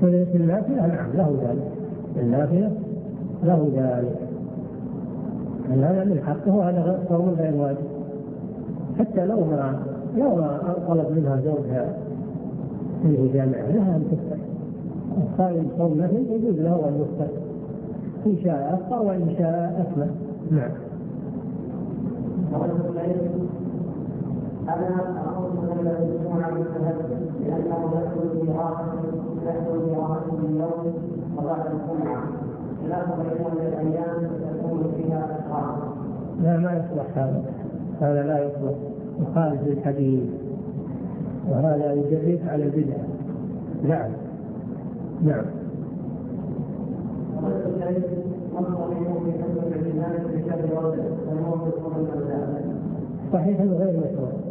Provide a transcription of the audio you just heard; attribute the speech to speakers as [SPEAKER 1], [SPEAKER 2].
[SPEAKER 1] في النافلة نعم له ذلك، النافلة له ذلك، هذا من حقه، وهذا صوم غير واجب، حتى لو ما طلب منها زوجها في جامعة لها أن تفطر. الصائم صوم نفل يجوز له أن يفطر، إن شاء أفطر وإن شاء أكمل. نعم.
[SPEAKER 2] أنا أقول من الذي يكون عن التهجد لأنه يدخل في راحة اليوم وبعد الجمعة، خلاف بين الأيام تكون فيها إقامة.
[SPEAKER 1] لا، ما يصلح هذا لا يصلح، يخالف الحديث، وهذا يجري على البدعة. نعم. نعم. صحيح غير مشروع.